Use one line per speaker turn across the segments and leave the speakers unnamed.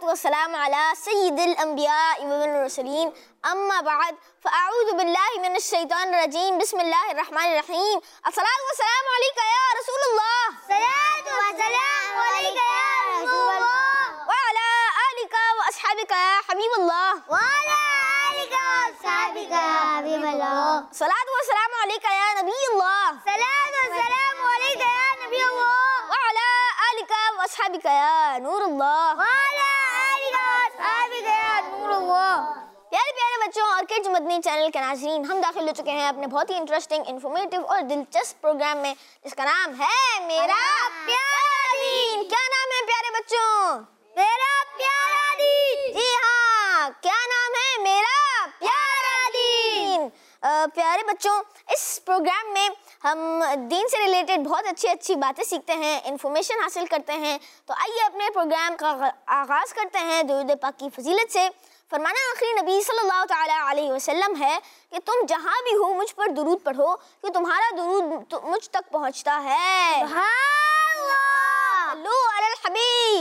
वस्सलामु अला सय्यिदिल अंबिया वल मुरसलीन अम्मा बाद फ़अऊज़ु बिल्लाहि मिनश शैतानिर रजीम बिस्मिल्लाहिर रहमानिर रहीम अस्सलातु वस्सलामु अलैका या रसूलल्लाह
सलातु वस्सलामु अलैका या रसूलल्लाह
व अला आलिका व अस्हाबिका या हबीबल्लाह
व अला आलिका व अस्हाबिका या हबीबल्लाह
सलातु वस्सलामु अलैका या नबीयल्लाह
सलातु वस्सलामु अलैका या नबीयल्लाह
व अला आलिका व अस्हाबिका या नूरल्लाह
व अला आलिका व अस्हाबिका या नूरल्लाह।
प्यारे प्यारे बच्चों और किड्स मदनी चैनल के नाज़रीन, हम दाखिल हो चुके हैं अपने बहुत ही इंटरेस्टिंग, इन्फॉर्मेटिव और दिलचस्प प्रोग्राम में जिसका नाम है मेरा प्यारा दीन। क्या नाम है प्यारे बच्चों?
मेरा प्यारा दीन।
जी हाँ, क्या नाम है? मेरा प्यारा दीन। प्यारे बच्चों, इस प्रोग्राम में हम दीन से रिलेटेड बहुत अच्छी अच्छी बातें सीखते हैं, इन्फॉर्मेशन हासिल करते हैं। तो आइए अपने प्रोग्राम का आगाज़ करते हैं दुरूद पाक की फजीलत से। फरमाना आखिरी नबी सल्लल्लाहु तआला अलैहि वसल्लम है कि तुम जहाँ भी हो मुझ पर दुरूद पढ़ो कि तुम्हारा दुरूद मुझ तक पहुँचता है। सल्लु अलल हबीब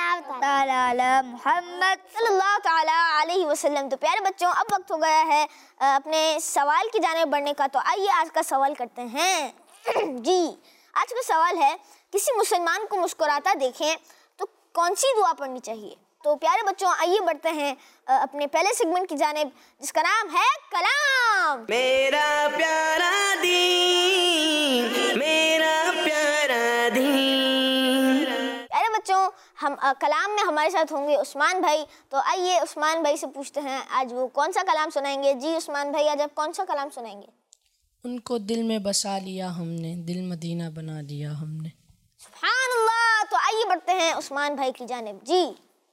मोहम्मद
सल्लल्लाहु तआला अलैहि वसल्लम। तो प्यारे बच्चों, अब वक्त हो गया है अपने सवाल की जानिब बढ़ने का। तो आइए आज का सवाल करते हैं। जी, आज का सवाल है, किसी मुसलमान को मुस्कुराता देखें तो कौन सी दुआ पढ़नी चाहिए? तो प्यारे बच्चों, आइए बढ़ते हैं अपने पहले सेगमेंट की जानिब जिसका नाम है कलाम।
मेरा प्यारा दीन, मेरा प्यारा दीन।
प्यारे बच्चों, हम कलाम में हमारे साथ होंगे उस्मान भाई। तो आइए उस्मान भाई से पूछते हैं आज वो कौन सा कलाम सुनाएंगे। जी उस्मान भाई, आज आप कौन सा कलाम सुनाएंगे?
उनको दिल में बसा लिया हमने, दिल मदीना बना दिया हमने।
सुभान अल्लाह। तो आइए बढ़ते हैं उस्मान भाई की जानिब। जी,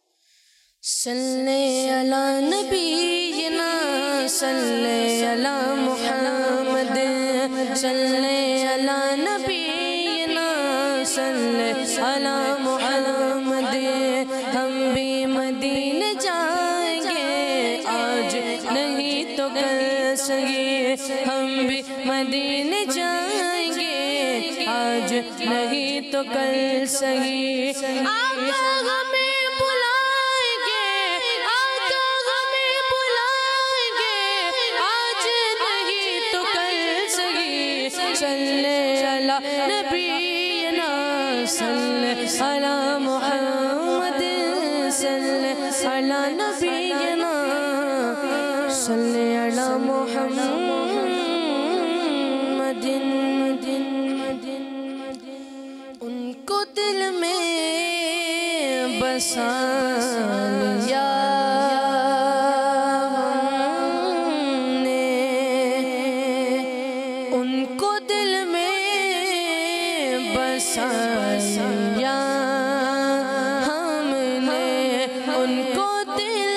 सल्ले अला नबीना सल्ले अला मुहम्मद, सल्ले अला नबीना सल्ले अला मुहम्मद। हम भी मदीने जाएंगे आज नहीं तो कल सही, हम भी मदीने जाएंगे आज नहीं तो कल सही। आका हमें सल्ले अला नबीना सल्ले अला मुहम्मद, सल्ले अला नबीना सल्ले अला मुहम्मद। उनको दिल में बसा लिया बसाया हमने, उनको दिल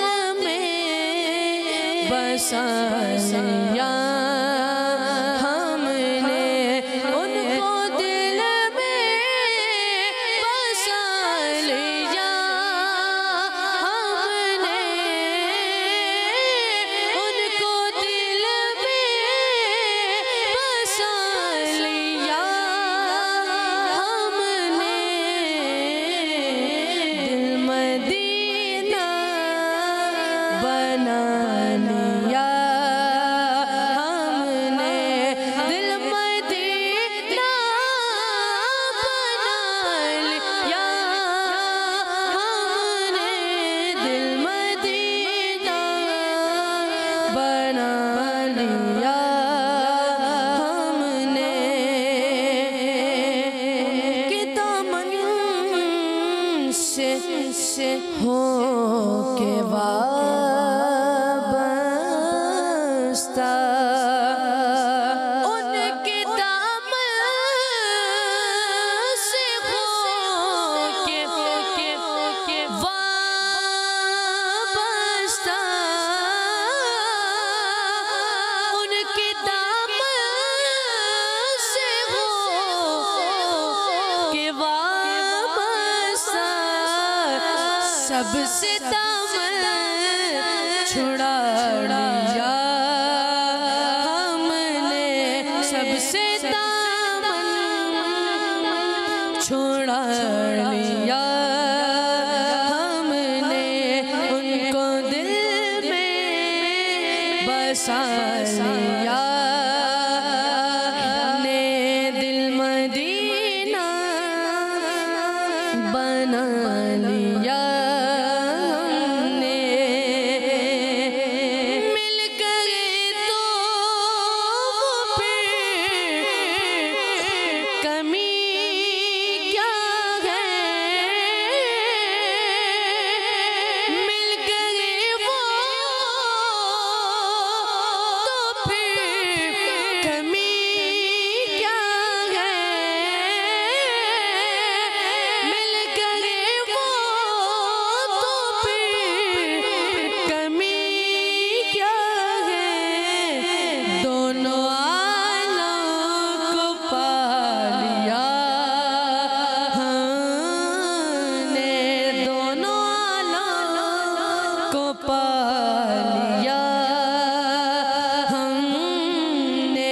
में बसाया हमने, उनको दिल में बसा लिया हमने, उनको दिल में बसा लिया। हो के वाबस्ता उनके दामन से, हो के वाबस्ता उनके दामन से, हो के वाबस्ता सबसे दामन छुड़ा लिया हमने, सबसे दामन छुड़ा लिया हमने, बना लिया हमने, मिल गए तो फिर कमी क्या है, मिल गए वो तो फिर कमी क्या है, मिल गए वो तो फिर कमी क्या है, दोनों आलम को पा लिया हमने, दोनों आलम को पा लिया हमने,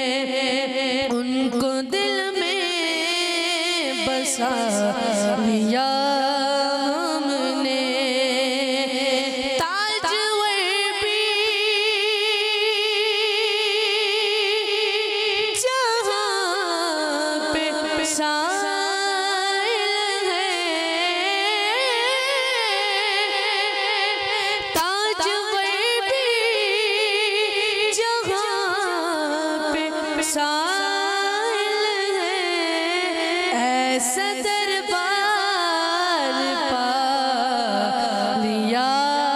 उनको दिल में बसा लिया हमने, ताजवर भी जहाँ पे साइल है, ताजवर भी जहाँ पे साइल है, ऐसा दरबार पा लिया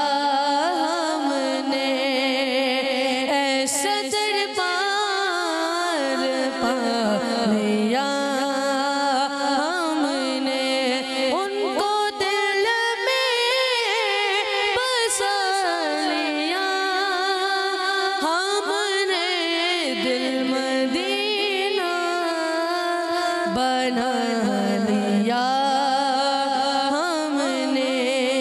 हमने, ऐसा दरबार पा लिया हमने, उनको दिल में बसा लिया हमने, दिल मदीना बना लिया हमने।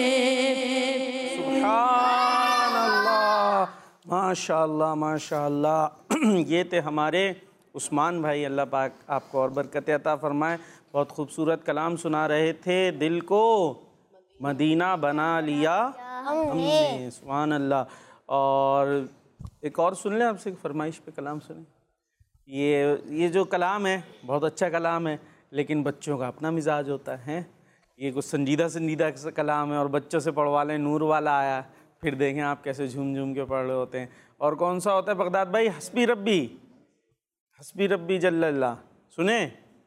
सुभान अल्लाह, माशाअल्लाह माशाअल्लाह। ये थे हमारे उस्मान भाई, अल्लाह पाक आपको और बरकत अता फरमाए। बहुत खूबसूरत कलाम सुना रहे थे, दिल को मदीना बना लिया हमने, सुभान अल्लाह। और एक और सुन लें आपसे, फरमाइश पे कलाम सुने। ये जो कलाम है बहुत अच्छा कलाम है, लेकिन बच्चों का अपना मिजाज होता है। ये कुछ संजीदा कलाम है और बच्चों से पढ़वा लें, नूर वाला आया, फिर देखें आप कैसे झूम झूम के पढ़ रहे होते हैं। और कौन सा होता है बगदाद भाई? हस्बी रब्बी जल्लल्लाह, सुने?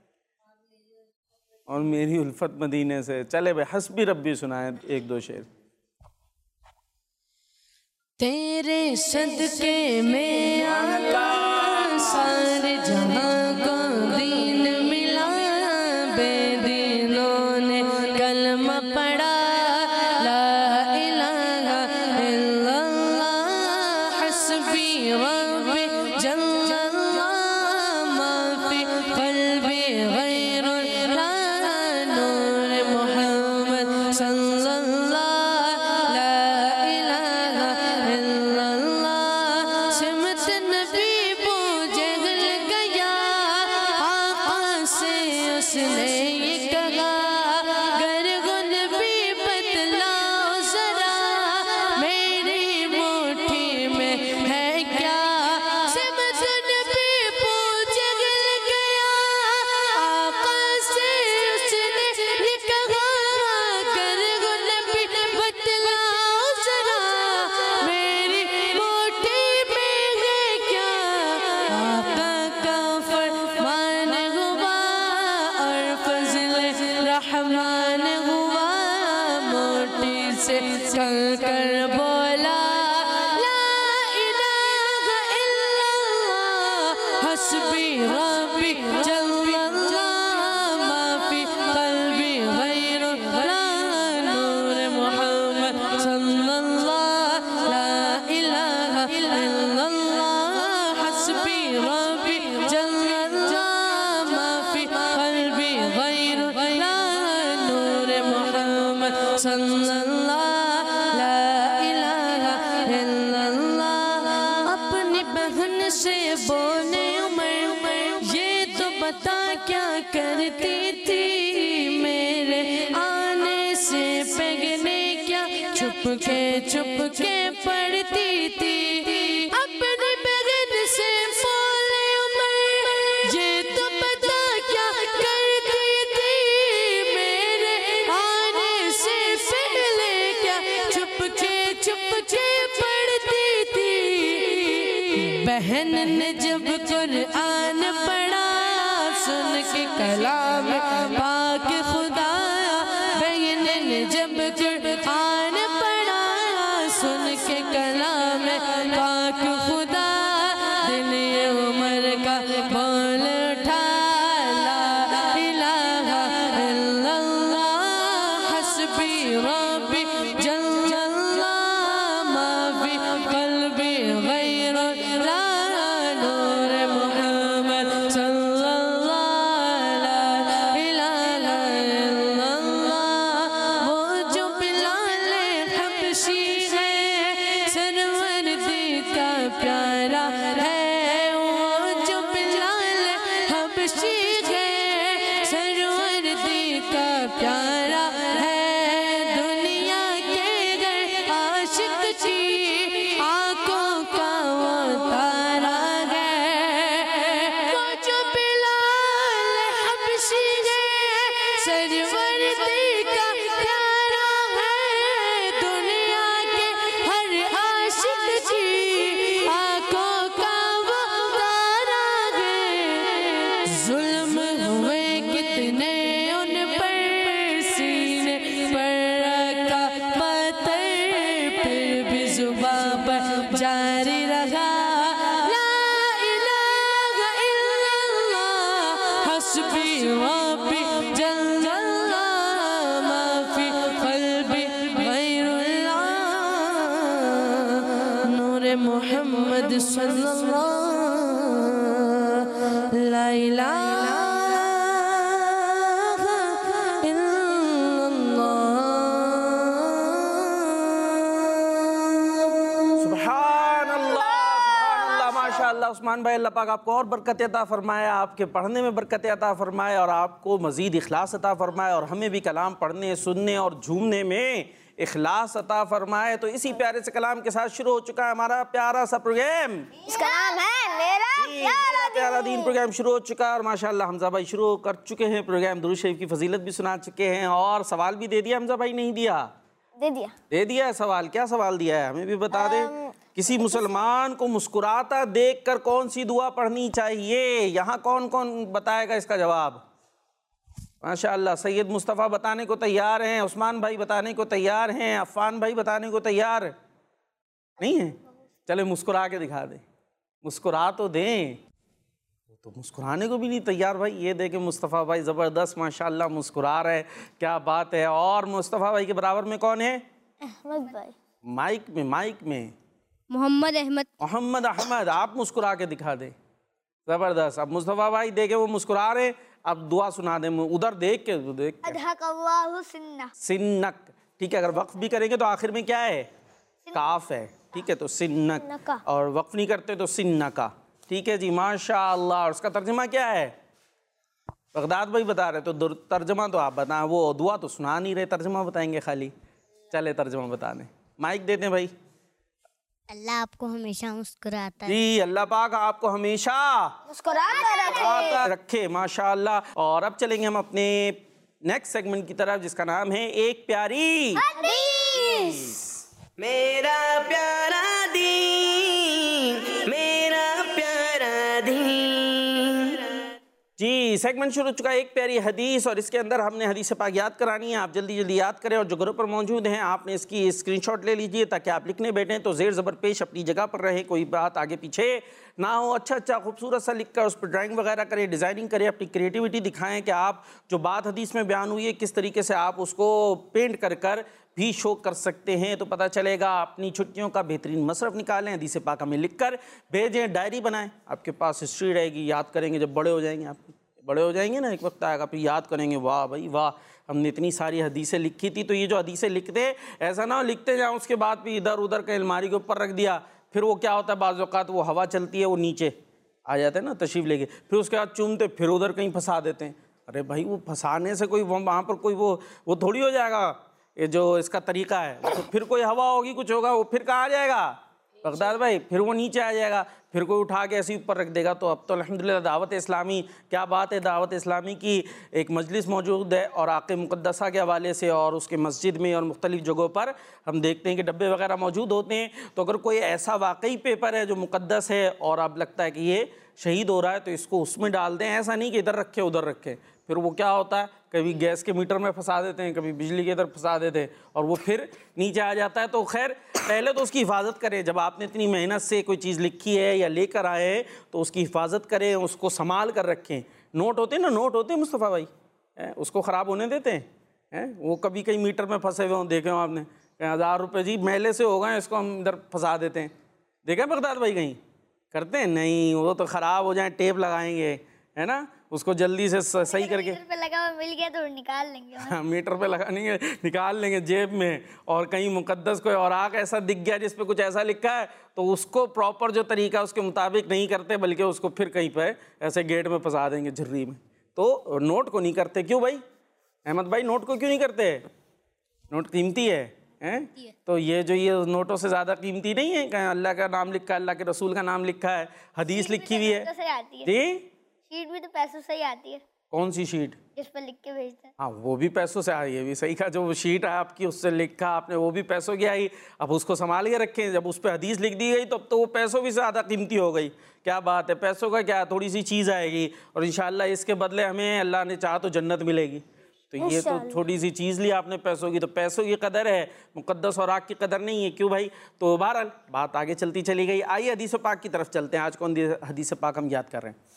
और मेरी उल्फत मदीने से। चले भाई हस्बी रब्बी सुनाए एक दो शेर।
तेरे सदके में सारे जहां को दीन मिला, बेदीनों ने कलमा पढ़ा, ला इलाहा इल्लल्लाह हस्बी रब्बी जल्लल्लाह, माफी क़ल्बी गैरुल्लाह, नूर मोहम्मद सल्लल्लाह, ला इलाहा इल्लल्लाह, सिमत नबी पूजे गल गया, आका से उसने ये कहा, गर गुन भी बतलाओ जरा, मेरी मुट्ठी में है क्या, सिमत नबी पूजे गल गया, आका से उसने ये कहा, गर गुन भी बतलाओ जरा, मेरी मुट्ठी में है क्या, आका का फरमान हुआ और फजल रहमान हुआ, मुट्ठी से चल कर बोला, ला इलाहा इल्लल्लाह हस्बी रब्बी जल्लल्लाह, माफी क़ल्बी गैरुल्लाह, नूर मोहम्मद सल्लल्लाह, ला इलाहा इल्लल्लाह हस्बी रब्बी जल्लल्लाह, माफी क़ल्बी गैरुल्लाह, नूर मोहम्मद सल्लल्लाह, ला इलाहा इल्लल्लाह। अपनी बहन से बोले उमर, ये तो बता क्या करती थी, मेरे आने से पहले क्या छुपके छुपके पढ़ती थी, अपनी बहन से बोले उमर, ये तो बता क्या करती थी, मेरे बहन ने जब कुरान पढ़ा, सुन के कलाम पाक खुदा। बहन ने जब कुरान पढ़ा, सुन के कलाम पाक खुदा। दिल ये उमर का बोल उठा, ला इलाहा इल्लल्लाह हस्बी रब्बी जल्लल्लाह मा फी क़ल्बी गैरुल्लाह नूर मुहम्मद सल्लल्लाहु ला इलाहा इल्लल्लाह। वो जो बिलाल हबशी है, सरवरदी का प्यारा है। वो जो बिलाल हबशी है, सरवरदी का प्यारा है। दुनिया के घर आशिक की आंखों का वो तारा है। वो जो बिलाल हबशी है, सरवरदी का प्यारा है। दुनिया के हर आशिक की आंखों का वो तारा है। जुल्म हुए कितने उन पर, सीने पर रखा पत्थर, फिर भी जुबां पर जारी रहा, ला इलाहा इल्लल्लाह हस्बी रब्बी जल्लल्लाह मा फी क़ल्बी गैरुल्लाह नूर मुहम्मद सल्लल्लाहु ला इलाहा
सुभान अल्लाह, माशाअल्लाह। उस्मान भाई, अल्लाह पाक आपको और बरकत अता फरमाए, आपके पढ़ने में बरकत अता फरमाए और आपको मज़ीद इखलास अता फरमाए और हमें भी कलाम पढ़ने, सुनने और झूमने में इखलास अता फरमाए। तो इसी प्यारे से कलाम के साथ शुरू हो चुका है हमारा प्यारा सा प्रोग्राम,
इसका नाम है मेरा प्यारा
प्यारा दीन। प्रोग्राम शुरू हो चुका है और माशाअल्लाह हमजा भाई शुरू कर चुके हैं प्रोग्राम। दुरूद शरीफ की फजीलत भी सुना चुके हैं और सवाल भी दे दिया। हमजा भाई नहीं दिया? दे दिया है सवाल। क्या सवाल दिया है हमें भी बता दे। किसी मुसलमान को मुस्कुराता देखकर कौन सी दुआ पढ़नी चाहिए? यहाँ कौन कौन बताएगा इसका जवाब? माशाअल्लाह, सैयद मुस्तफ़ा बताने को तैयार हैं, उस्मान भाई बताने को तैयार हैं, अफ़ान भाई बताने को तैयार नहीं है। चले मुस्कुरा के दिखा दें, मुस्कुरा तो दें। तो मुस्कुराने को भी नहीं तैयार भाई। ये देखें मुस्तफ़ा भाई ज़बरदस्त माशाअल्लाह मुस्कुरा रहे, क्या बात है। और मुस्तफ़ा भाई के बराबर में कौन है?
अहमद भाई।
माइक में
मोहम्मद अहमद।
मोहम्मद अहमद, आप मुस्कुरा के दिखा दें। ज़बरदस्त। अब मुस्तफ़ा भाई देखे वो मुस्कुरा रहे, अब दुआ सुना दें उधर देख के।
अल्लाहु सिन्ना।
सिन्नक, ठीक है। अगर वक्फ भी करेंगे तो आखिर में क्या है? काफ है, ठीक है। तो सिन्नक, और वक्फ नहीं करते तो सिन्नका, ठीक है जी। माशाअल्लाह। और उसका तर्जमा क्या है? बगदाद भाई बता रहे, तो तर्जमा तो आप बताएं। वो दुआ तो सुना नहीं रहे, तर्जमा बताएंगे खाली। चले तर्जमा बता दें, माइक देते हैं भाई।
अल्लाह आपको हमेशा मुस्कुराता है।
जी, अल्लाह पाक आपको हमेशा मुस्कुराता रखे, माशाअल्लाह। और अब चलेंगे हम अपने नेक्स्ट सेगमेंट की तरफ, जिसका नाम है एक प्यारी
हदीस।
मेरा प्यारा दीन, मेरा प्यारा दीन।
जी, सेगमेंट शुरू हो चुका है एक प्यारी हदीस, और इसके अंदर हमने हदीस पाक याद करानी है। आप जल्दी जल्दी याद करें, और जो ग्रुप पर मौजूद हैं आपने इसकी स्क्रीनशॉट ले लीजिए ताकि आप लिखने बैठें तो ज़ेर ज़बर पेश अपनी जगह पर रहे, कोई बात आगे पीछे ना हो। अच्छा खूबसूरत सा लिख कर उस पर ड्राइंग वगैरह करें, डिज़ाइनिंग करें, अपनी क्रिएटिविटी दिखाएं कि आप जो बात हदीस में बयान हुई है किस तरीके से आप उसको पेंट कर कर भी शो कर सकते हैं, तो पता चलेगा। अपनी छुट्टियों का बेहतरीन मसरफ निकालें, हदीस पाक हमें लिख कर भेजें, डायरी बनाएं, आपके पास हिस्ट्री रहेगी, याद करेंगे। जब बड़े हो जाएंगे, आप बड़े हो जाएंगे ना, एक वक्त आएगा फिर याद करेंगे, वाह भाई वाह, हमने इतनी सारी हदीसें लिखी थी। तो ये जो हदीसें लिखते, ऐसा ना हो लिखते जाओ उसके बाद भी इधर उधर के अलमारी के ऊपर रख दिया, फिर वो क्या होता है बाज़ औक़ात वो हवा चलती है, वो नीचे आ जाते हैं ना तशरीफ़ लेके, फिर उसके बाद चूमते फिर उधर कहीं फंसा देते हैं। अरे भाई वो फंसाने से कोई वहाँ पर कोई वो थोड़ी हो जाएगा, ये जो इसका तरीका है। तो फिर कोई हवा होगी, कुछ होगा, वो फिर कहाँ आ जाएगा? बगदाद भाई, फिर वो नीचे आ जाएगा, फिर कोई उठा के ऐसे ऊपर रख देगा। तो अब तो अल्हम्दुलिल्लाह दावत इस्लामी, क्या बात है, दावत इस्लामी की एक मजलिस मौजूद है और आक़े मुक़द्दसा के हवाले से और उसके मस्जिद में और मुख्तलिफ़ जगहों पर हम देखते हैं कि डब्बे वगैरह मौजूद होते हैं। तो अगर कोई ऐसा वाकई पेपर है जो मुक़द्दस है और अब लगता है कि ये शहीद हो रहा है तो इसको उसमें डाल दें, ऐसा नहीं कि इधर रखे उधर रखें। फिर वो क्या होता है, कभी गैस के मीटर में फंसा देते हैं, कभी बिजली के इधर फंसा देते हैं और वो फिर नीचे आ जाता है। तो खैर पहले तो उसकी हिफाजत करें। जब आपने इतनी मेहनत से कोई चीज़ लिखी है या लेकर आए हैं तो उसकी हिफाजत करें, उसको संभाल कर रखें। नोट होते हैं ना, नोट होते हैं मुस्तफ़ा भाई, उसको ख़राब होने देते हैं। वो कभी कहीं मीटर में फंसे हुए हों, देखे हो आपने, 1000 रुपये जी मैले से हो गए, इसको हम इधर फंसा देते हैं। देखें बगदाद भाई कहीं करते हैं? नहीं, वो तो ख़राब हो जाए, टेप लगाएंगे, है ना, उसको जल्दी से सही करके।
मीटर पे लगा हुआ मिल गया तो निकाल लेंगे।
हाँ, मीटर पे लगाएंगे, निकाल लेंगे जेब में। और कहीं मुक़द्दस कोई औराक ऐसा दिख गया जिस पे कुछ ऐसा लिखा है तो उसको प्रॉपर जो तरीका उसके मुताबिक नहीं करते, बल्कि उसको फिर कहीं पे ऐसे गेट में फंसा देंगे, झर्री में। तो नोट को नहीं करते। क्यों भाई अहमद भाई, नोट को क्यों नहीं करते? नोट कीमती है, हैं? तो ये जो ये नोटों से ज़्यादा कीमती नहीं है? कहीं अल्लाह का नाम लिखा है, अल्लाह के रसूल का नाम लिखा है, हदीस लिखी हुई है। जी,
शीट भी तो पैसों से ही आती है।
कौन सी शीट?
जिस पर लिख के भेजते हैं।
हाँ, वो भी पैसों से आई है, भी सही कहा। जो शीट है आपकी उससे लिखा आपने, वो भी पैसों की आई। अब उसको संभाल के रखें। जब उस पर हदीस लिख दी गई तो अब तो वो पैसों भी ज़्यादा कीमती हो गई। क्या बात है, पैसों का क्या, थोड़ी सी चीज़ आएगी और इंशाल्लाह इसके बदले हमें अल्लाह ने चाहा तो जन्नत मिलेगी। तो ये तो थोड़ी सी चीज़ ली आपने पैसों की, तो पैसों की कदर है, मुक़द्दस और आग की कदर नहीं है। क्यों भाई? तो बहरहाल बात आगे चलती चली गई। आइए हदीस पाक की तरफ चलते हैं। आज कौन हदीस पाक हम याद कर रहे हैं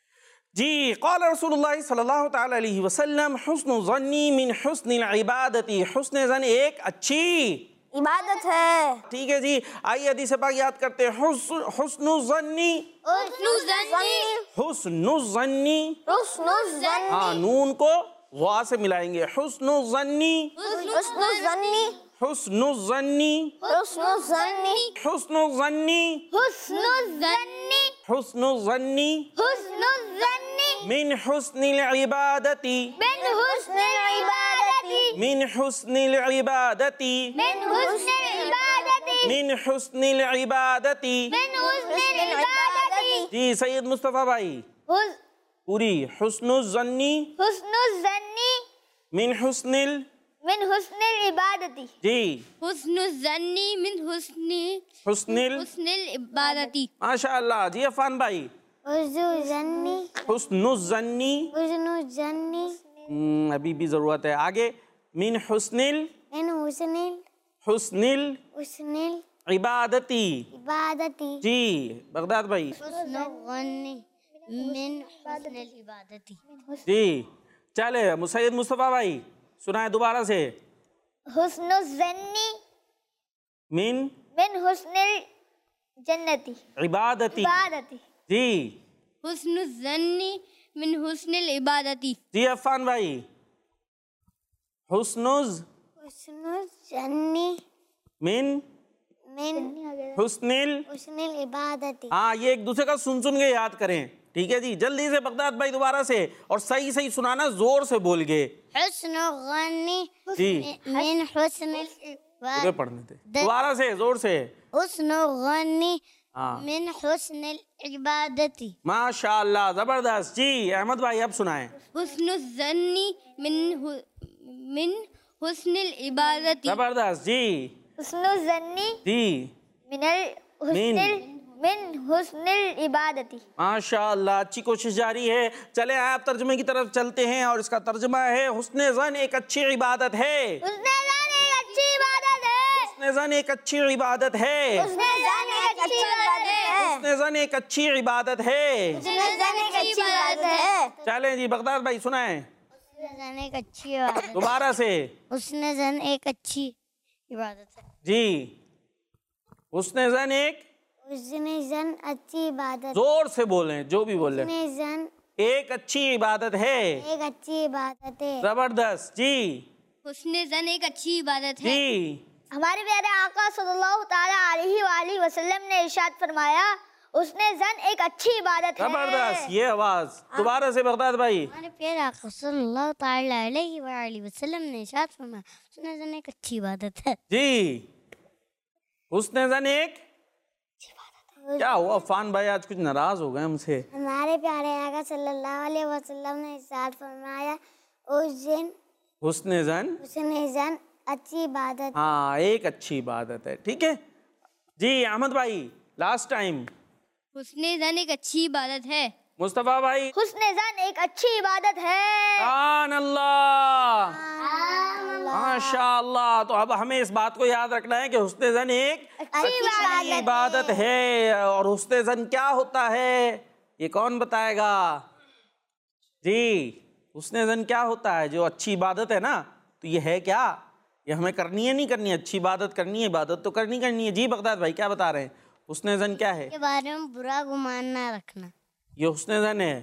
जी? क़ाल रसूलुल्लाह सल्लल्लाहु तआला अलैहि वसल्लम, हुस्नु ज़न्नी मिन हुस्निल इबादती। हुस्न ज़न एक अच्छी
इबादत है।
ठीक है जी, आइए हदीस पाक याद करते हैं। हुस्नु ज़न्नी, हुस्नु ज़न्नी, हाँ, नून को वा से मिलाएंगे। हुस्नु ज़न्नी,
हुस्नु ज़न्नी,
हुस्नु ज़न्नी,
हुस्नु ज़न्नी,
हुस्नु ज़न्नी,
हुस्नु ज़न्नी,
हुस्नु ज़न्नी
हुस्नु ज़न्नी
मिन हुस्निल इबादती,
मिन हुस्निल इबादती,
मिन हुस्निल इबादती,
मिन हुस्निल इबादती,
मिन हुस्निल इबादती।
मिन हुस्निल इबादती।
जी सैयद मुस्तफ़ा भाई, पूरी। हुस्नु ज़न्नी
हुस्नु ज़न्नी
मिन हुस्निल,
मिन हुस्निल इबादती।
जी,
हुस्नु ज़न्नी मिन
हुस्निल
इबादती।
माशाअल्लाह। जी अफ़ान भाई,
हुस्नु ज़न्नी,
हुस्नु ज़न्नी,
हुस्नु ज़न्नी,
अभी भी ज़रूरत है आगे। मिन हुस्निल,
मिन हुस्निल,
हुस्निल
हुस्निल
इबादती।
इबादती।
जी बगदाद भाई,
हुस्नु ज़न्नी मिन हुस्निल इबादती।
जी चले। सैयद मुस्तफ़ा भाई सुनाए दोबारा से।
हुस्नु ज़न्नी
मिन
मिन हुस्निल जन्नती
इबादती।
इबादती।
जी,
हुस्नु ज़न्नी मिन हुस्निल इबादती।
जी अफ़ान भाई, हुस्नुज़
हुस्नु ज़न्नी
मिन
मिन
हुस्निल।
हुस्निल इबादती।
हाँ, ये एक दूसरे का सुन सुन के याद करें, ठीक है जी। जल्दी से बगदाद भाई दोबारा से, और सही सही सुनाना, जोर से बोल के।
हुस्नु ज़न्नी
जी,
मिन हुस्निल
पूरे पढ़ने थे, दोबारा से जोर से।
हुस्नु ज़न्नी
हाँ,
मिन हुस्निल इबादती।
माशाअल्लाह, जबरदस्त। जी अहमद भाई अब सुनाएं।
हुस्नु ज़न्नी मिन हुस्निल इबादती।
जबरदस्त। जी,
हुस्नु ज़न्नी
जी,
मिन हुस्निल इबादती।
माशाअल्लाह, अच्छी कोशिश जारी है। चले आप तर्जुमे की तरफ चलते हैं और इसका तर्जुमा है, हुस्न ज़न एक अच्छी इबादत है।
हुस्न ज़न एक अच्छी इबादत है।
हुस्न ज़न एक अच्छी इबादत है।
हुस्न ज़न एक अच्छी इबादत है।
हुस्न ज़न एक अच्छी इबादत है।
हुस्न ज़न एक अच्छी इबादत है।
चलें जी बगदाद भाई सुनाएं
हुस्न ज़न एक अच्छी इबादत है।
दोबारा से।
हुस्न ज़न एक अच्छी इबादत है।
जी, हुस्न ज़न एक,
हुस्न ज़न अच्छी इबादत।
जोर से बोलें, जो भी बोले।
हुस्न ज़न
एक अच्छी इबादत है।
एक अच्छी इबादत है।
जबरदस्त। जी,
हुस्न ज़न एक अच्छी इबादत है।
जी,
हमारे प्यारे आका सल्लल्लाहु ताला अलैहि वसल्लम ने इरशाद फरमाया, हुस्न ज़न एक अच्छी इबादत है।
जबरदस्त। ये आवाज दोबारा से बगदाद भाई।
हमारे प्यारे आका सल्लल्लाहु ताला अलैहि वसल्लम ने इरशाद फरमाया, हुस्न ज़न एक अच्छी इबादत है।
जी, हुस्न ज़न एक क्या हुआ अफान भाई, आज कुछ नाराज हो गए हमसे?
हमारे प्यारे आका सल्लल्लाहु अलैहि वसल्लम ने इरशाद फरमाया, उस दिन
हुस्न ज़न
अच्छी इबादत।
हाँ, एक अच्छी इबादत है। ठीक है जी। अहमद भाई लास्ट टाइम।
हुस्ने ज़न एक अच्छी इबादत है।
मुस्तफा भाई।
हुस्ने ज़न एक अच्छी इबादत है।
सुभान अल्लाह, माशाअल्लाह। तो अब हमें इस बात को याद रखना है कि हुस्ने ज़न एक अच्छी इबादत है। और हुस्ने ज़न क्या होता है ये कौन बताएगा जी? हुस्ने ज़न क्या होता है? जो अच्छी इबादत है ना, तो ये है क्या? ये हमें करनी है नहीं करनी है? अच्छी इबादत करनी है, इबादत तो करनी है जी। बगदाद भाई क्या बता रहे हैं? हुस्ने ज़न क्या है?
के बारे में बुरा गुमान ना रखना,
ये हुस्ने ज़न है।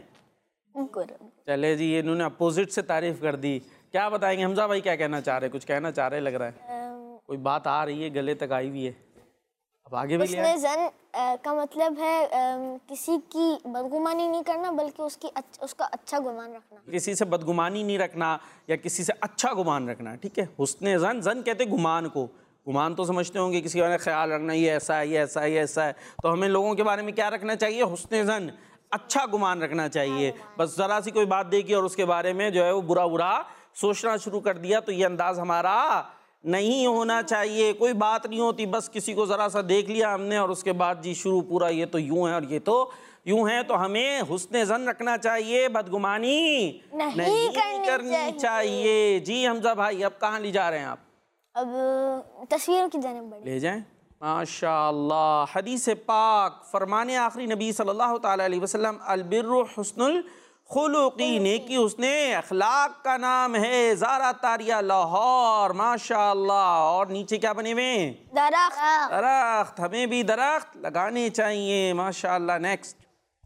चले जी, ये इन्होंने अपोजिट से तारीफ कर दी। क्या बताएंगे हमजा भाई, क्या कहना चाह रहे? कुछ कहना चाह रहे लग रहा है। कोई बात आ रही है, गले तक आई हुई है। अब आगे भी
हुस्ने ज़न का मतलब है किसी की बदगुमानी नहीं करना, बल्कि उसका अच्छा गुमान रखना।
किसी से बदगुमानी नहीं रखना या किसी से अच्छा गुमान रखना। ठीक है। हुस्ने ज़न, ज़न कहते गुमान को। गुमान तो समझते होंगे किसी के बारे में ख्याल रखना, ये ऐसा है, ये ऐसा है, ये ऐसा है। तो हमें लोगों के बारे में क्या रखना चाहिए? हुस्ने ज़न, अच्छा गुमान रखना चाहिए। बस ज़रा सी कोई बात देखी और उसके बारे में जो है वो बुरा बुरा सोचना शुरू कर दिया, तो ये अंदाज़ हमारा नहीं होना चाहिए। कोई बात नहीं होती, बस किसी को ज़रा सा देख लिया हमने और उसके बाद जी शुरू पूरा ये तो यूँ है और ये तो यूँ है। तो हमें हुस्ने ज़न रखना चाहिए, बदगुमानी नहीं करनी चाहिए। जी हमजा भाई, अब कहाँ ले जा रहे हैं आप?
अब तस्वीरों की जानिब बढ़े।
ले जाएं। माशाअल्लाह। हदीस पाक फरमाने आखिरी नबी सल्लल्लाहु ताला अलैहि वसल्लम, अलबिर्रु हुस्नुल खुलुकी, नेकी हुस्ने अखलाक का नाम है। ज़ारा तारिया लाहौर, माशाअल्लाह। और नीचे क्या बने हुए?
दरख्त।
दरख्त। हमें भी दरख्त लगाने चाहिए, माशाअल्लाह। नेक्स्ट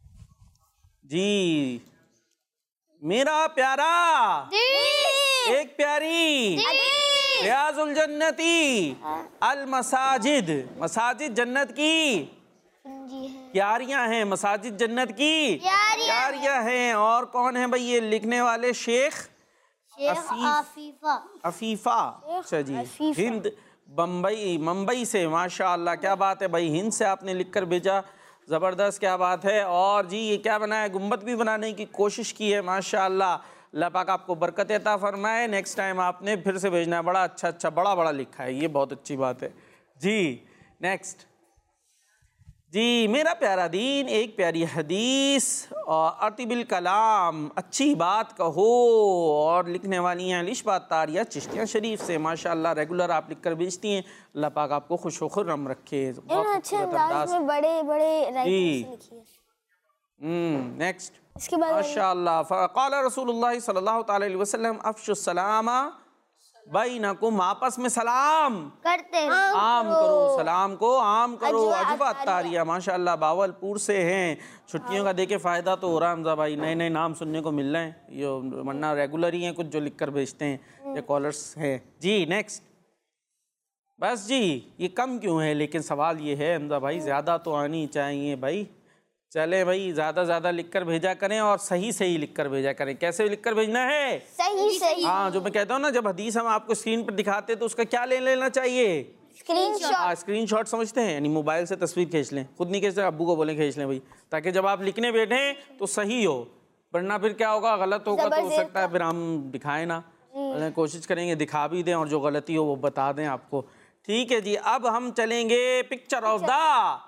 जी। मेरा प्यारा एक प्यारी रियाजुल जन्नती अल मसाजिद, मसाजिद जन्नत की क्यारियां हैं। मसाजिद जन्नत की क्यारियां हैं। और कौन है भाई ये लिखने वाले? शेख अफीफा। अच्छा जी, हिंद मुंबई से। माशाअल्लाह, क्या बात है भाई, हिंद से आपने लिखकर भेजा, ज़बरदस्त, क्या बात है। और जी ये क्या बनाया? गुम्बद भी बनाने की कोशिश की है, माशाअल्लाह। अल्लाह पाक आपको बरकत अता फरमाए। नेक्स्ट टाइम आपने फिर से भेजना है। बड़ा अच्छा बड़ा लिखा है, ये बहुत अच्छी बात है जी। नेक्स्ट जी। मेरा प्यारा दीन एक प्यारी हदीस और अतिबिल कलाम, अच्छी बात कहो। और लिखने वाली हैं लिशबात तारिया चिश्तिया शरीफ से। माशाअल्लाह, रेगुलर आप लिखकर भेजती हैं। अल्लाह पाक आपको खुश व खुर्रम रखे।
अच्छे अंदाज में बड़े राइटिंग लिखी है।
नेक्स्ट।
इसके बाद
माशाअल्लाह। फ़क़ाल रसूलुल्लाह सल्लल्लाहु ताला अलैहि वसल्लम, अफ़शुस सलामा बैनकुम, आपस में सलाम
करते हैं।
आम करो, सलाम को आम करो। अजवा तारिया, माशाअल्लाह, बावलपुर से हैं। छुट्टियों का देखे फ़ायदा तो हो रहा है हमजा भाई, नए नए नाम सुनने को मिल रहे हैं। ये वरना रेगुलर ही हैं कुछ जो लिख कर भेजते हैं, ये कॉलर्स हैं जी। नेक्स्ट। बस जी, ये कम क्यों है? लेकिन सवाल ये है हमजा भाई, ज़्यादा तो आनी चाहिए भाई। चले भाई, ज़्यादा लिखकर भेजा करें और सही लिखकर भेजा करें। कैसे लिखकर भेजना है?
सही।
हाँ, जो मैं कहता हूँ ना, जब हदीस हम आपको स्क्रीन पर दिखाते तो उसका क्या ले लेना चाहिए?
स्क्रीनशॉट।
स्क्रीनशॉट समझते हैं, यानी मोबाइल से तस्वीर खींच लें। खुद नहीं खींचते, अब्बू को बोलें खींच लें भाई, ताकि जब आप लिखने बैठें तो सही हो। वरना फिर क्या होगा, गलत होगा तो हो सकता है फिर हम दिखाएं ना। कोशिश करेंगे दिखा भी दें और जो गलती हो वो बता दें आपको। ठीक है जी। अब हम चलेंगे पिक्चर ऑफ द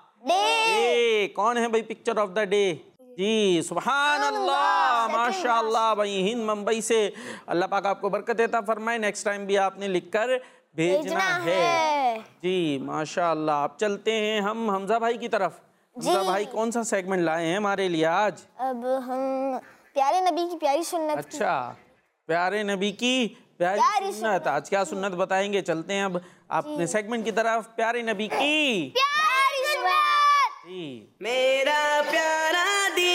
डे। कौन है भाई पिक्चर ऑफ द डे? जी सुभान अल्लाह, माशाअल्लाह भाई, हिंद मुंबई से। अल्लाह पाक आपको बरकत देता फरमाए। नेक्स्ट टाइम भी आपने लिखकर भेजना है जी, माशाअल्लाह। अब चलते हैं हम हमजा भाई की तरफ। हमजा भाई कौन सा सेगमेंट लाए हैं हमारे लिए आज? अब
हम प्यारे नबी की प्यारी सुन्नत।
अच्छा, प्यारे नबी की प्यारी सुन्नत। आज क्या सुन्नत बताएंगे? चलते हैं अब अपने सेगमेंट की तरफ। प्यारे नबी की
मेरा प्यारा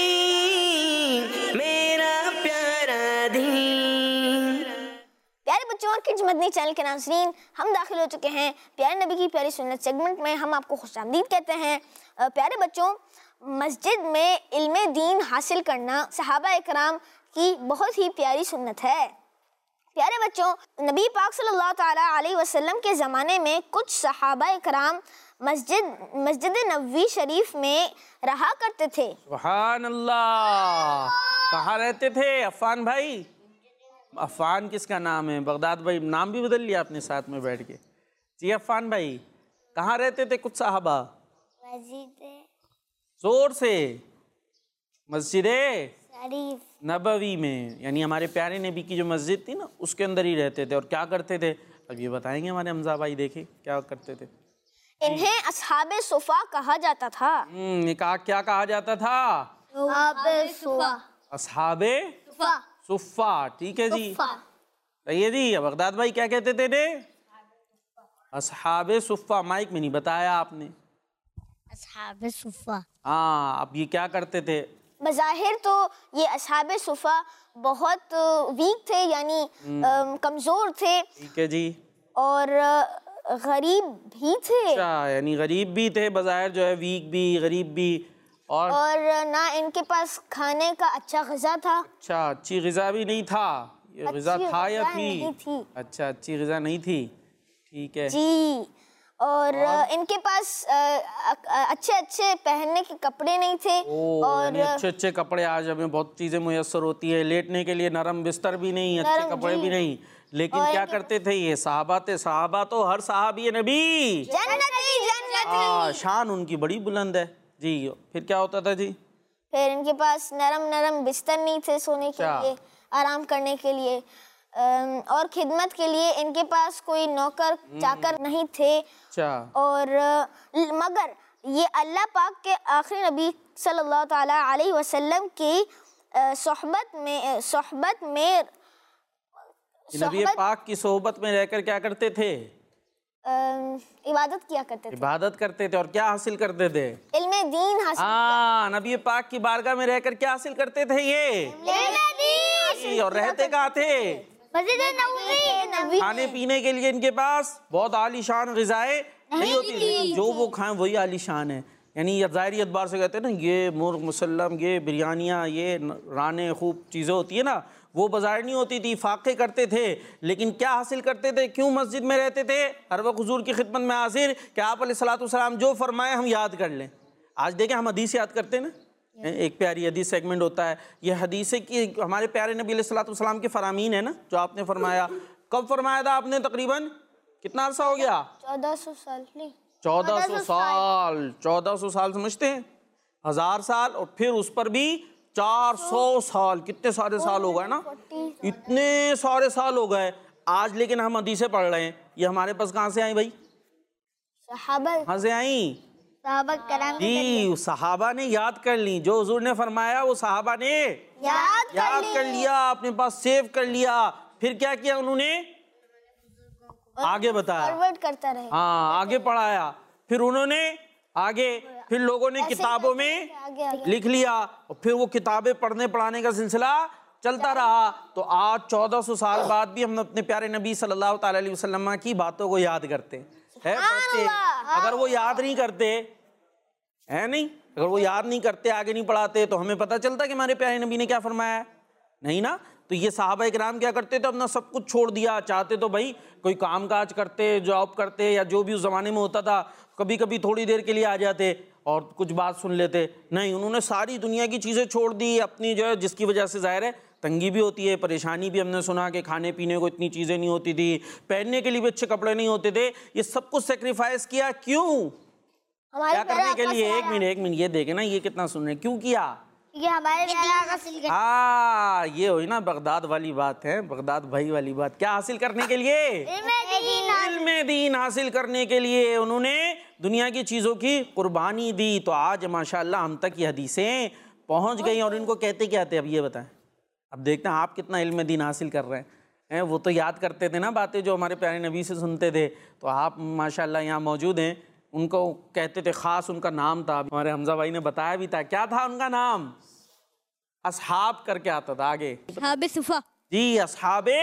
दीन, मेरा प्यारा दीन।
प्यारे बच्चों और किड्स मदनी चैनल के नाज़रीन, हम दाखिल हो चुके हैं प्यारे नबी की प्यारी सुन्नत सेगमेंट में। हम आपको खुशामदीद कहते हैं। प्यारे बच्चों, मस्जिद में इल्मे दीन हासिल करना सहाबा इकराम की बहुत ही प्यारी सुन्नत है। प्यारे बच्चों, नबी पाक सल्लल्लाहु ताला अलैहि वसल्लम के ज़माने में कुछ सहाबा इकराम मस्जिद नबवी शरीफ में रहा करते थे।
सुभान अल्लाह। कहाँ रहते थे अफ़ान भाई? अफ़ान किसका नाम है? बगदाद भाई नाम भी बदल लिया अपने साथ में बैठ के। जी अफ़ान भाई, कहाँ रहते थे कुछ साहबा?
मस्जिद
जोर से। मस्जिद
शरीफ
नबवी में, यानी हमारे प्यारे नबी की जो मस्जिद थी ना, उसके अंदर ही रहते थे। और क्या करते थे अब ये बताएंगे हमारे हमजा भाई। देखे क्या करते थे।
इन्हें अस्हाबे सुफ़ा कहा जाता था।
क्या कहा जाता था? अस्हाबे सुफ़ा। ठीक है जी, सही है जी। बगदाद भाई क्या कहते थे ने? अस्हाबे सुफ़ा। माइक में नहीं बताया आपने।
अस्हाबे सुफ़ा।
हाँ, अब ये क्या करते थे?
बज़ाहिर तो ये अस्हाबे सुफ़ा बहुत वीक थे, यानी कमज़ोर थे।
ठीक है जी।
और गरीब भी थे।
अच्छा, यानी गरीब भी थे बज़ाहिर, जो है वीक भी गरीब भी। और
ना इनके पास खाने का अच्छा ग़िज़ा था।
अच्छा, अच्छी ग़िज़ा भी नहीं था। ये ग़िज़ा था या
नहीं थी?
अच्छा, अच्छी ग़िज़ा नहीं थी। ठीक है
जी। और इनके पास अच्छे अच्छे पहनने के कपड़े नहीं थे। और
अच्छे अच्छे कपड़े, आज हमें बहुत चीज़ें मुयस्सर होती है, लेटने के लिए नरम बिस्तर भी नहीं, अच्छे कपड़े भी नहीं। लेकिन क्या करते थे ये सहाबा थे? सहाबा तो हर सहाबी नबी जन्नती। शान उनकी बड़ी बुलंद है जी। फिर क्या होता था जी?
फिर इनके पास नरम नरम बिस्तर नहीं थे सोने के लिए, आराम करने के लिए। और खिदमत के लिए इनके पास कोई नौकर चाकर नहीं थे। और मगर ये अल्लाह पाक के आखिरी नबी सल्लल्लाहु ताला अलैहि वसल्लम की सोहबत में
नबी पाक की सोहबत में रहकर क्या करते थे?
इबादत किया करते थे।
इबादत करते थे। और क्या हासिल करते थे?
इल्मे दीन हासिल।
नबी पाक की बारगाह में रहकर क्या हासिल करते थे ये?
इल्मे दीन।
और रहते कहाँ थे?
मस्जिद नबवी।
खाने पीने के लिए इनके पास बहुत आलीशान ग़िज़ाएं नहीं होती, लेकिन जो वो खाएं वही आलीशान है। यानी ज़ाहिरी एतबार से कहते हैं ना, ये मुर्ग मुसल्लम, ये बिरयानियाँ, ये राने खूब चीज़ें होती है ना, वो बाज़ार नहीं होती थी। फाक़े करते थे, लेकिन क्या हासिल करते थे? क्यों मस्जिद में रहते थे? हर वक्त हुज़ूर की खिदमत में हाजिर कि आप अलैहिस्सलाम जो फरमाए हम याद कर लें। आज देखें हम हदीस याद करते हैं ना, एक प्यारी हदीस सेगमेंट होता है। ये हदीस है कि हमारे प्यारे नबी अलैहिस्सलाम के फरामीन है ना, जो आपने फरमाया। कब फरमाया था आपने? तकरीबन कितना अर्सा हो गया?
1400 साल।
1400 साल। 1400 साल समझते हैं? 1000 साल और फिर उस पर भी 400 साल। कितने सारे साल हो गए ना, इतने सारे साल हो गए आज। लेकिन हम हदीसें पढ़ रहे हैं। ये हमारे पास कहाँ से आई भाई?
सहाबा।
कहाँ से आई? जी, सहाबा ने याद कर ली। जो हुजूर ने फरमाया वो सहाबा ने याद कर लिया, अपने पास सेव कर लिया। फिर क्या किया उन्होंने? आगे बताया,
फॉरवर्ड करता रहे।
हाँ, आगे पढ़ाया। फिर उन्होंने आगे, फिर लोगों ने किताबों में
आगे।
लिख लिया। और फिर वो किताबें पढ़ने पढ़ाने का सिलसिला चलता रहा। तो आज 1400 साल बाद भी हम अपने प्यारे नबी सल्लल्लाहु अलैहि वसल्लम की बातों को याद करते हैं, पढ़ते। अगर वो याद नहीं करते है नहीं, अगर वो याद नहीं करते, आगे नहीं पढ़ाते, तो हमें पता चलता कि हमारे प्यारे नबी ने क्या फरमाया? नहीं ना। तो ये सहाबा इकराम क्या करते थे? अपना सब कुछ छोड़ दिया। चाहते तो भाई कोई काम काज करते, जॉब करते, या जो भी उस ज़माने में होता था, कभी कभी थोड़ी देर के लिए आ जाते और कुछ बात सुन लेते। नहीं, उन्होंने सारी दुनिया की चीज़ें छोड़ दी अपनी, जो है जिसकी वजह से ज़ाहिर है तंगी भी होती है, परेशानी भी। हमने सुना कि खाने पीने को इतनी चीज़ें नहीं होती थी, पहनने के लिए भी अच्छे कपड़े नहीं होते थे। ये सब कुछ सेक्रीफाइस किया। क्यों? क्या करने के लिए? एक मिनट ये देखे ना, ये कितना सुन रहे, क्यों किया?
ये हमारे
हाँ, ये हुई ना बगदाद वाली बात है, बगदाद भाई वाली बात। क्या हासिल करने के लिए? इल्मे दीन हासिल करने के लिए उन्होंने दुनिया की चीज़ों की कुर्बानी दी। तो आज माशाल्लाह हम तक ये हदीसें पहुँच गई। और इनको कहते क्या थे अब ये बताएं? अब देखते हैं आप कितना इल्म दीन हासिल कर रहे हैं। वो तो याद करते थे ना बातें जो हमारे प्यारे नबी से सुनते थे। तो आप माशाल्लाह यहाँ मौजूद हैं। उनको कहते थे, ख़ास उनका नाम था, हमारे हमजा भाई ने बताया भी था। क्या था उनका नाम? असहाब करके आता था आगे।
अस्हाबे सुफ़ा।
जी, असहाबे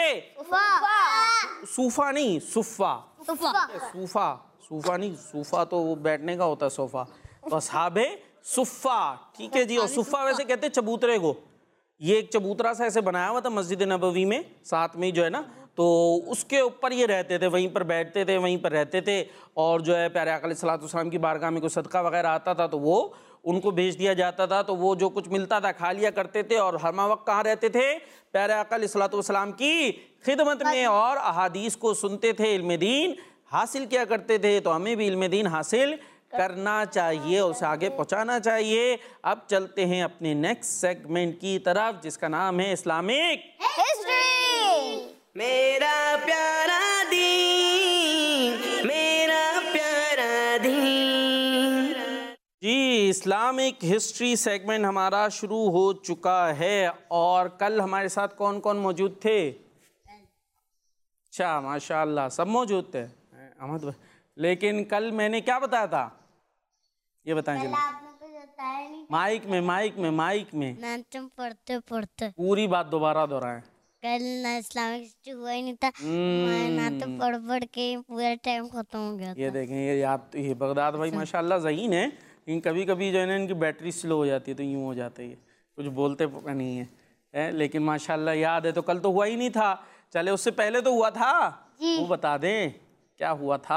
सूफा नहीं, सुफ़ा। सूफा नहीं, सूफा तो वो बैठने का होता है, सोफा। तो असहाबे सुफ़ा। ठीक है जी। और सुफ़ा वैसे कहते चबूतरे को। ये एक चबूतरा सा ऐसे बनाया हुआ था मस्जिद नबवी में, साथ में जो है ना तो उसके ऊपर ये रहते थे, वहीं पर बैठते थे, वहीं पर रहते थे। और जो है प्यारे आका अलैहिस्सलातु वस्सलाम की बारगाह में कोई सदका वगैरह आता था तो वो उनको भेज दिया जाता था, तो वो जो कुछ मिलता था खा लिया करते थे। और हर वक्त कहाँ रहते थे? प्यारे आका अलैहिस्सलातु वस्सलाम की खिदमत में, और अहादीस को सुनते थे, इल्म दीन हासिल किया करते थे। तो हमें भी इल्म दीन हासिल करना चाहिए, उसे आगे पहुंचाना चाहिए। अब चलते हैं अपने नेक्स्ट सेगमेंट की तरफ, जिसका नाम है इस्लामिक
हिस्ट्री।
मेरा प्यारा दीन, मेरा प्यारा दीन।
जी, इस्लामिक हिस्ट्री सेगमेंट हमारा शुरू हो चुका है। और कल हमारे साथ कौन कौन मौजूद थे? अच्छा, माशाअल्लाह सब मौजूद थे। अहमद भाई, लेकिन कल मैंने क्या बताया था ये बताएं जल्दी। माइक में
ना तुम पढ़ते पढ़ते
पूरी बात दोबारा दोहराएं।
कल ना इस्लामिक हिस्ट्री हुआ ही नहीं था, मैं ना तो पढ़ पढ़ के पूरा टाइम खत्म हो गया
ये
था।
देखें, ये याद, ये बगदाद भाई माशाल्लाह ज़हीन है, लेकिन कभी कभी जो है ना इनकी बैटरी स्लो हो जाती है, तो यूँ हो जाता है, ये कुछ बोलते नहीं है, लेकिन माशाल्लाह याद है। तो कल तो हुआ ही नहीं था, चले उससे पहले तो हुआ था, वो बता दें क्या हुआ था।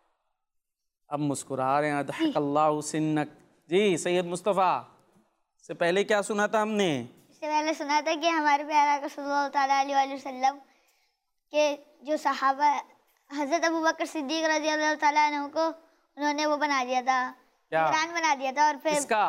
अब मुस्कुरा रहे हैं, अल्लाह सिन्नक। जी सैयद मुस्तफ़ा, से पहले क्या सुना था हमने?
इससे पहले सुना था कि हमारे प्यारे आका सल्लल्लाहु ताला अलैहि वसल्लम के जो सहाबा हज़रत अबू बकर सिद्दीक रज़ियल्लाहु ताला अन्हु को उन्होंने वो बना दिया था, निगरान बना दिया था। और फिर
इसका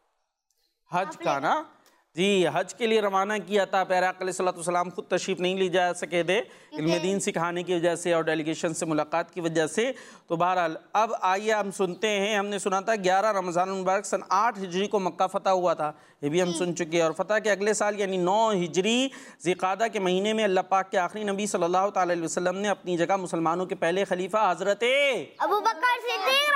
हज का ना, जी हज के लिए रवाना किया था। प्यारे आका अलैहिस्सलातु वस्सलाम खुद तशरीफ़ नहीं ले जा सके थे, इल्म दीन सिखाने की वजह से और डेलीगेशन से मुलाकात की वजह से। तो बहरहाल अब आइए हम सुनते हैं। हमने सुना था 11 रमज़ान मुबारक सन 8 हिजरी को मक्का फ़तह हुआ था, ये भी हम सुन चुके हैं। और फ़तह के अगले साल यानी 9 हिजरी ज़िक़ादा के महीने में अल्लाह पाक के आखिरी नबी सल्लल्लाहु ताला अलैहि वसल्लम ने अपनी जगह मुसलमानों के पहले खलीफा हज़रत
अबू बकर सिद्दीक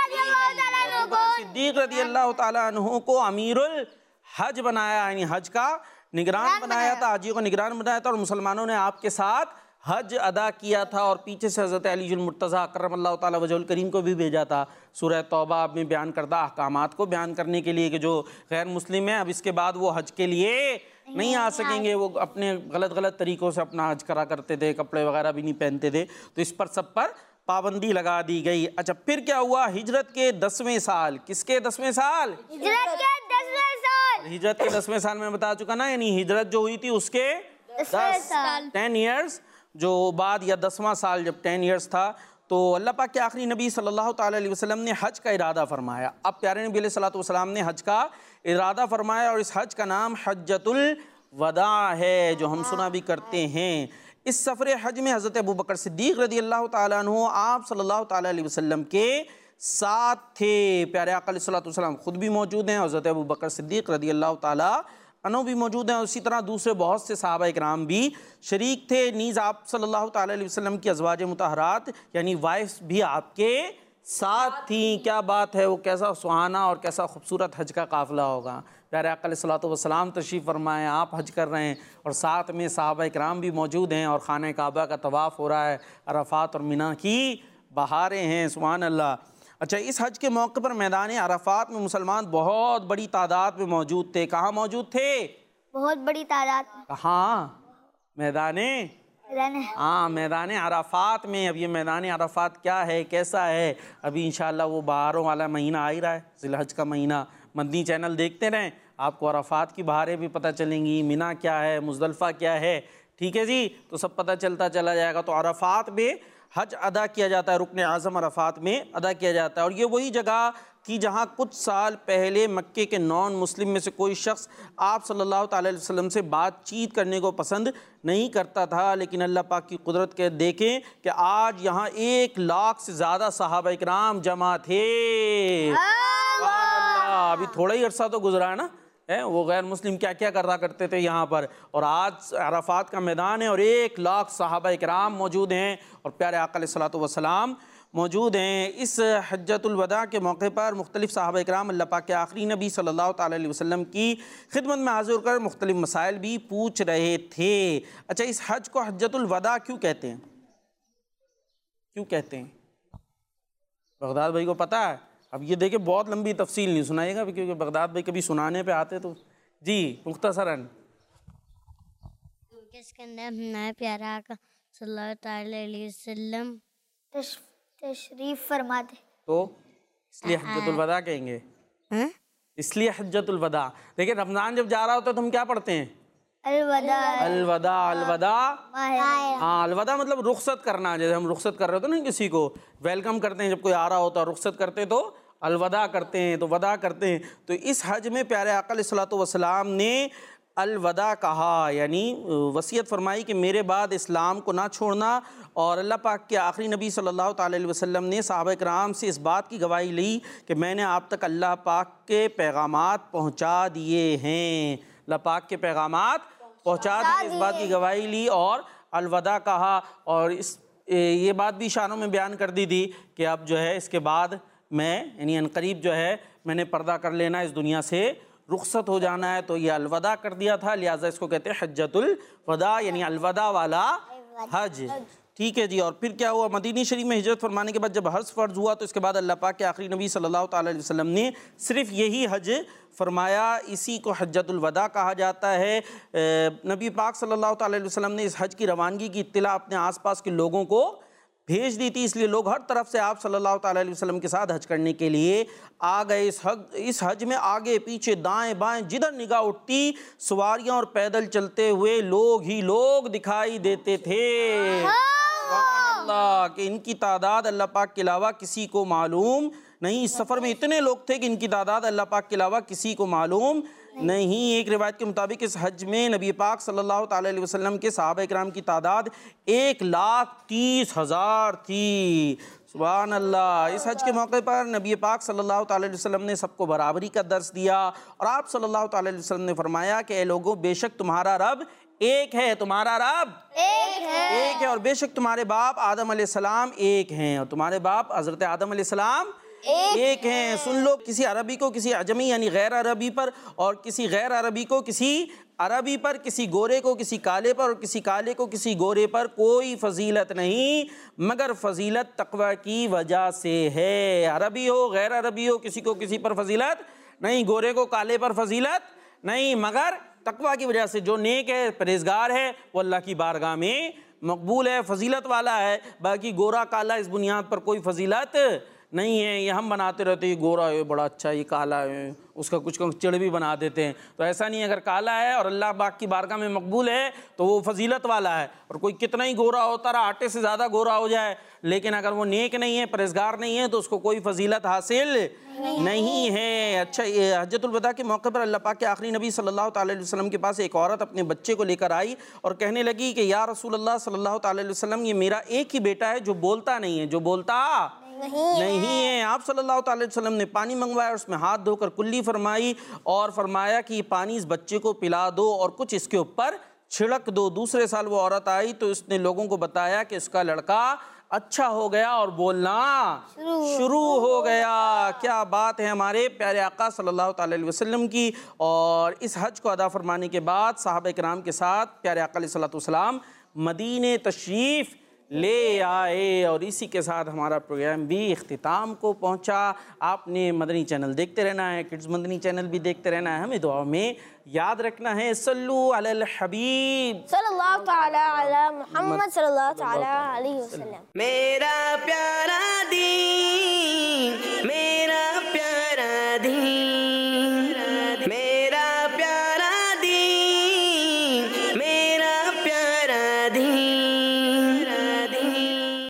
रज़ियल्लाहु ताला अन्हु को अमीरुल हज बनाया, यानी हज का निगरान बनाया था, हाजियों का निगरान बनाया था। और मुसलमानों ने आपके साथ हज अदा किया था। और पीछे से हज़रत अली मुर्तज़ा करमल्लाहु ताला वजहुल करीम को भी भेजा था, सूरह तौबा में बयान करदा अहकामात को बयान करने के लिए कि जो गैर मुस्लिम है अब इसके बाद वो हज के लिए नहीं आ सकेंगे। वो अपने गलत तरीक़ों से अपना हज करा करते थे, कपड़े वगैरह भी नहीं पहनते थे, तो इस पर सब पर पाबंदी लगा दी गई। अच्छा, फिर क्या हुआ? हिजरत के 10वें साल, किसके 10वें साल?
हिजरत के 10वें साल।
हिजरत के 10वें साल में बता चुका ना, यानी हिजरत जो हुई थी उसके 10 ईयर्स जो बाद, या 10वां साल जब 10 ईयर्स था, तो अल्लाह पाक के आखिरी नबी सल्लल्लाहु ताला अलैहि वसल्लम ने हज का इरादा फरमाया। अब प्यारे नबी अलैहिस्सलातु वस्सलाम ने हज का इरादा फरमाया, और इस हज का नाम हज्जतुल वदा है, जो हम सुना भी करते हैं। इस सफ़र हज में हज़रत अबू बकर सिद्दीक़ रज़ियल्लाहु ताला अन्हु आप सल्लल्लाहु ताला अलैहि वसल्लम के साथ थे। प्यारे आका अलैहिस्सलातु वस्सलाम खुद भी मौजूद हैं, हज़रत अबू बकर सिद्दीक़ रज़ियल्लाहु ताला अन्हु भी मौजूद हैं, और इसी तरह दूसरे बहुत से सहाबा इकराम भी शरीक थे। नीज़ आप सल्लल्लाहु ताला अलैहि वसल्लम की अज़वाज मुतहरात यानी वाइफ्स भी आपके साथ थी। क्या बात है, वो कैसा सुहाना और कैसा खूबसूरत हज का काफ़िला होगा। प्यारे आका अलैहिस्सलातु वस्सलाम तशरीफ़ फरमाएँ, आप हज कर रहे हैं और साथ में सहाबा इकराम भी मौजूद हैं, और खाने काबा का तवाफ़ हो रहा है, अरफ़ात और मिना की बहारें हैं, सुभान अल्लाह। अच्छा, इस हज के मौके पर मैदान अरफ़ात में मुसलमान बहुत बड़ी तादाद में मौजूद थे। कहाँ मौजूद थे?
बहुत बड़ी तादाद।
कहाँ? मैदान अरफ़ात में। अब ये मैदान अरफ़ात क्या है, कैसा है, अभी इंशाअल्लाह वो बहारों वाला महीना आ ही रहा है, ज़िलहज का महीना। मदनी चैनल देखते रहें, आपको अरफ़ात की बहारें भी पता चलेंगी, मिना क्या है, मुज़दलिफ़ा क्या है, ठीक है जी, तो सब पता चलता चला जाएगा। तो अरफ़ात में हज अदा किया जाता है, रुकन आज़म अरफ़ात में अदा किया जाता है। और ये वही जगह कि जहाँ कुछ साल पहले मक्के के नॉन मुस्लिम में से कोई शख्स आप सल्लल्लाहु ताला अलैहि वसल्लम से बातचीत करने को पसंद नहीं करता था, लेकिन अल्लाह पाक की कुदरत के देखें कि आज यहाँ 1 लाख से ज़्यादा सहाबा इकराम जमा थे। अभी थोड़ा ही अरसा तो गुजरा है ना, वो गैर मुस्लिम क्या क्या करा करते थे यहाँ पर, और आज अरफ़ात का मैदान है और 1 लाख सहाबा इकराम मौजूद हैं, और प्यारे आका अलैहिस्सलातु वस्सलाम मौजूद हैं। इस हज्जतुल वदा के मौके पर मुख्तलिफ़ सहाबा इकराम अल्लाह पाक के आखिरी नबी सल्लल्लाहु ताला अलैहि वसल्लम की खिदमत में हाज़िर होकर मुख्तलिफ़ मसाइल भी पूछ रहे थे। अच्छा, इस हज को हज्जतुल वदा क्यों कहते हैं? क्यों कहते हैं? बगदाद भाई को पता है? अब ये देखिए, बहुत लंबी तफसील नहीं सुनाएगा, क्योंकि बगदाद भाई कभी सुनाने पे आते तो जी मुख्तसरन।
इसके अंदर हमारे प्यारा आका सल्लल्लाहु अलैहि वसल्लम
तशरीफ फरमा थे।
तो इसलिए हज्जतुल वदा कहेंगे।
हाँ?
इसलिए हज्जतुल वदा। देखिए रमज़ान जब जा रहा होता है तो हम क्या पढ़ते हैं?
अलवदा।
अलवदा। अलवदा,
माहे
हाँ अलवदा मतलब रुखसत करना। जैसे हम रुखसत कर रहे होते हैं ना, किसी को वेलकम करते हैं, जब कोई आ रहा होता है रुखसत करते हैं तो अलवदा करते हैं, तो वदा करते हैं। तो इस हज में प्यारे आका अलैहिस्सलातु वस्सलाम ने अलवदा कहा, यानी वसीयत फरमाई कि मेरे बाद इस्लाम को ना छोड़ना। और अल्लाह पाक के आखिरी नबी सल्लल्लाहु अलैहि वसल्लम ने सहाबा किराम से इस बात की गवाही ली कि मैंने आप तक अल्लाह पाक के पैगामात पहुँचा दिए हैं। अल्लाह पाक के पैगामात पहुँचा दिए, इस बात की गवाही ली और अलवदा कहा। और ये बात भी शानों में बयान कर दी थी कि अब जो है इसके बाद मैं यानी अनकरीब जो है मैंने पर्दा कर लेना, इस दुनिया से रुखसत हो जाना है। तो ये अलवदा कर दिया था, लिहाजा इसको कहते हैं हज्जतुल वदा, यानी अलवदा वाला हज। ठीक है जी। और फिर क्या हुआ? मदीने शरीफ में हिजरत फरमाने के बाद जब हज फ़र्ज़ हुआ तो इसके बाद अल्लाह पाक के आखिरी नबी सल्लल्लाहु अलैहि वसल्लम ने सिर्फ यही हज फरमाया। इसी को हज्जतुल वदा कहा जाता है। नबी पाक सल्लल्लाहु अलैहि वसल्लम ने इस हज की रवानगी की इत्तला अपने आसपास के लोगों को भेज दी थी, इसलिए लोग हर तरफ से आप सल्लल्लाहु अलैहि वसल्लम के साथ हज करने के लिए आ गए। इस हज में आगे पीछे दाएं बाएं जिधर निगाह उठती सवारियां और पैदल चलते हुए लोग ही लोग दिखाई देते थे। अल्लाह कि इनकी तादाद अल्लाह पाक के अलावा किसी को मालूम नहीं। इस सफ़र में इतने लोग थे कि इनकी तादाद अल्लाह पाक के अलावा किसी को मालूम नहीं। एक रिवायत के मुताबिक इस हज में नबी पाक सल्लल्लाहु अलैहि वसल्लम के सहाबा किराम की तादाद 1,30,000 थी। सुभान अल्लाह। इस हज के मौके पर नबी पाक सल्लल्लाहु अलैहि वसल्लम ने सबको बराबरी का दर्स दिया और आप सल्लल्लाहु अलैहि वसल्लम ने फरमाया कि ए लोगों, बेशक तुम्हारा रब एक है, तुम्हारा रब एक है और बेशक तुम्हारे बाप आदम अलैहिस्सलाम एक हैं और तुम्हारे बाप हज़रत आदम अलैहिस्सलाम एक हैं। सुन लो, किसी अरबी को किसी अजमी यानी गैर अरबी पर और किसी गैर अरबी को किसी अरबी पर, किसी गोरे को किसी काले पर और किसी काले को किसी गोरे पर कोई फजीलत नहीं मगर फजीलत तकवा की वजह से है। अरबी हो गैर अरबी हो, किसी को किसी पर फजीलत नहीं, गोरे को काले पर फजीलत नहीं, मगर तकवा की वजह से जो नेक है, परहेजगार है, वो अल्लाह की बारगाह में मकबूल है, फजीलत वाला है। बाकी गोरा काला इस बुनियाद पर कोई फजीलत नहीं है। ये हम बनाते रहते हैं गोरा है बड़ा अच्छा, ये काला है, उसका कुछ चिड़ भी बना देते हैं। तो ऐसा नहीं है, अगर काला है और अल्लाह पाक की बारगाह में मकबूल है तो वो फजीलत वाला है। और कोई कितना ही गोरा होता रहा, आटे से ज़्यादा गोरा हो जाए, लेकिन अगर वो नेक नहीं है, परहेजगार नहीं है, तो उसको कोई फजीलत हासिल नहीं है। अच्छा, ये हज्जतुल वदा के मौके पर अल्लाह पाक के आखिरी नबी सल्लल्लाहु अलैहि वसल्लम के पास एक औरत अपने बच्चे को लेकर आई और कहने लगी कि या रसूल अल्लाह सल्लल्लाहु अलैहि वसल्लम, ये मेरा एक ही बेटा है जो बोलता नहीं है, जो बोलता नहीं है। आप सल्लल्लाहु अलैहि वसल्लम ने पानी मंगवाया, उसमें हाथ धोकर कुल्ली फरमाई और फरमाया कि पानी इस बच्चे को पिला दो और कुछ इसके ऊपर छिड़क दो। दूसरे साल वो औरत आई तो उसने लोगों को बताया कि इसका लड़का अच्छा हो गया और बोलना शुरू हो गया। क्या बात है हमारे प्यारे आका सल्लल्लाहु अलैहि वसल्लम की। और इस हज को अदा फरमाने के बाद साहबा किराम के साथ प्यारे आका अलैहिस्सलातु वस्सलाम मदीने तशरीफ़ ले आए और इसी के साथ हमारा प्रोग्राम भी इख्तिताम को पहुंचा। आपने मदनी चैनल देखते रहना है, किड्स मदनी चैनल भी देखते रहना है। हमें दुआ में याद रखना है, सल्लु अलल हबीब
सल्लल्लाहु तआला अला मुहम्मद सल्लल्लाहु तआला अलैहि वसल्लम।
मेरा प्यारा दीन, मेरा प्यारा दीन, मेरा प्यारा दीन, मेरा प्यारा दीन।